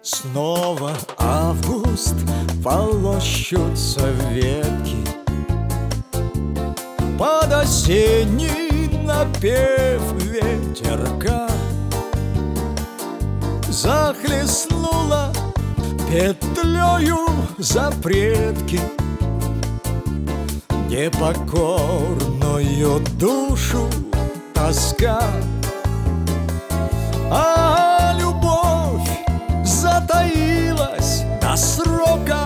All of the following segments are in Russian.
Снова август, полощутся ветки под осенний напев ветерка. Захлестнула петлею запретки непокорную душу тоска. А любовь затаилась до срока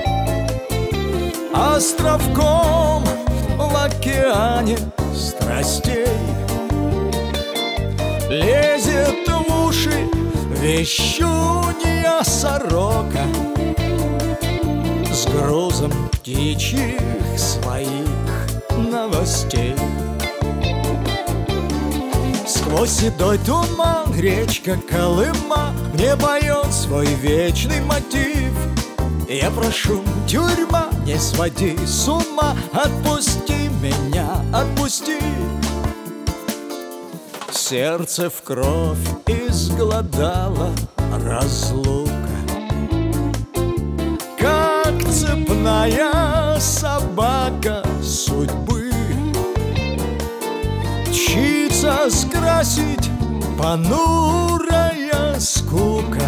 островком в океане страстей. Лезет в уши вещунья сорока с грузом птичьих своих новостей. Сквозь седой туман речка Колыма мне поет свой вечный мотив. Я прошу, тюрьма, не своди с ума, отпусти меня, отпусти. Сердце в кровь изгладала разлука, как цепная собака судьбы. Мчится скрасить понурая скука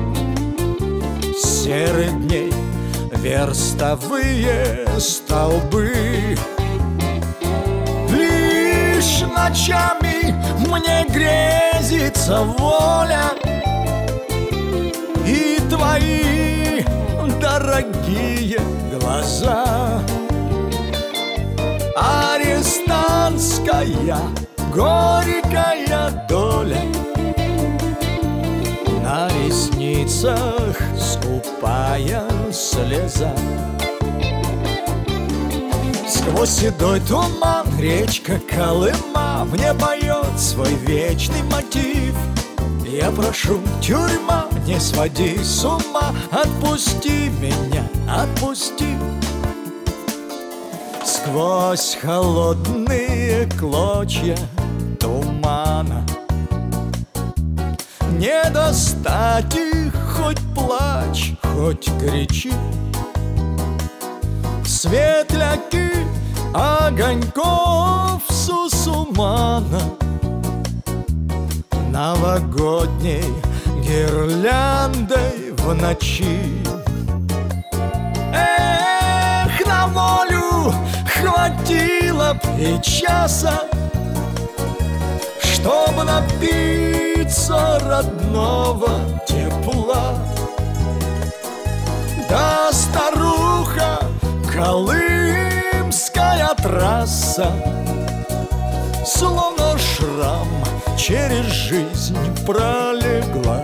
серых дней верстовые столбы. Лишь ночами мне грезится воля и твои дорогие глаза. Арестантская горькая доля, на ресницах скупая слеза. Сквозь седой туман речка Колыма мне поет свой вечный мотив. Я прошу, тюрьма, не своди с ума, отпусти меня, отпусти. Сквозь холодные клочья тумана не достать их, хоть плачь, хоть кричи. Светляки огоньков Сусумана новогодней гирляндой в ночи. Эх, на волю хватило б и часа, чтоб напиться родного тепла. Да, старуха, колымская трасса словно шрам через жизнь пролегла.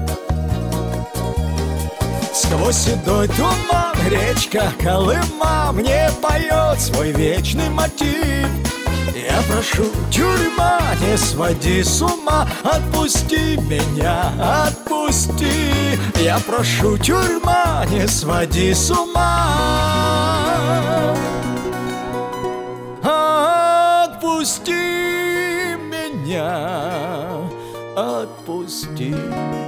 Сквозь седой туман речка Колыма мне поет свой вечный мотив. Я прошу, тюрьма, не своди с ума, отпусти меня, отпусти. Я прошу, тюрьма, не своди с ума, отпусти меня, отпусти.